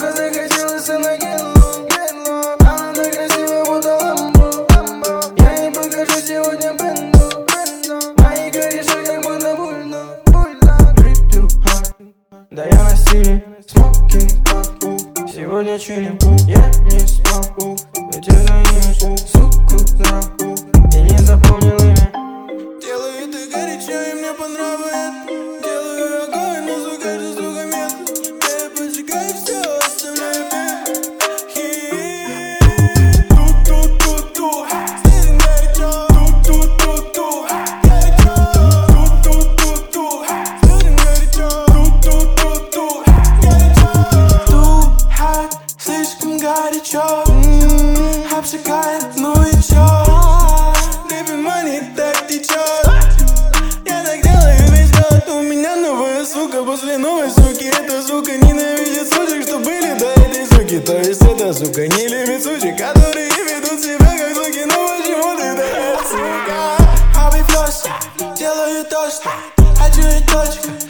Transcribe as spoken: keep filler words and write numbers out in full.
сука, захотелось на гелло. Она так красивая, будто ламбо. Я ей покажу сегодня бенду. Мои корешки как будто бульдог. Grip too hard. Да я на стиле smoking pop. Сегодня чилим, я не смогу. Ведь это имя, суку зову. И не запомнил имя. Делаю это горячо и мне понравится. Делаю огонь, но сука же сука метод. Я поджигаю все, оставляю пепел. Ту-ту-ту-ту. Слезем горячо. Ту-ту-ту-ту. Горячо. Ту-ту-ту-ту. Слезем горячо. Ту-ту-ту-ту. Горячо. Too hot, слишком горячо. Обжигает, ну и чё? Baby, money так течет. Я так делаю весь год. У меня новая сука после новой суки. Эта сука ненавидит сучек, что были до этой суки. То есть эта сука не любит сучек, которые ведут себя как суки. Ну почему ты такая сука? Хобби флосс, делаю то, что хочу и точка.